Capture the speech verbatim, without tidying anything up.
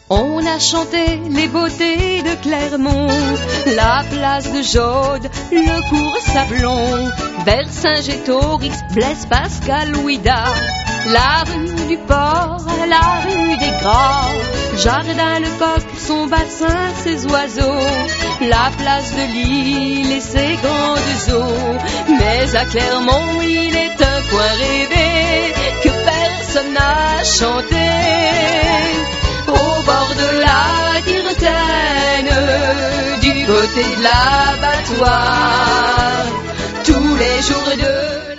On a chanté les beautés de Clermont, la place de Jaude, le cours Sablon, Vercingétorix, Blaise Pascal, Ouida, la rue du Port, la rue des Gras, Jardin le Coq, son bassin, ses oiseaux, la place de Lille et ses grandes eaux. Mais à Clermont, il est un coin rêvé que personne n'a chanté. Au bord de la Dirtaine, du côté de l'abattoir, tous les jours de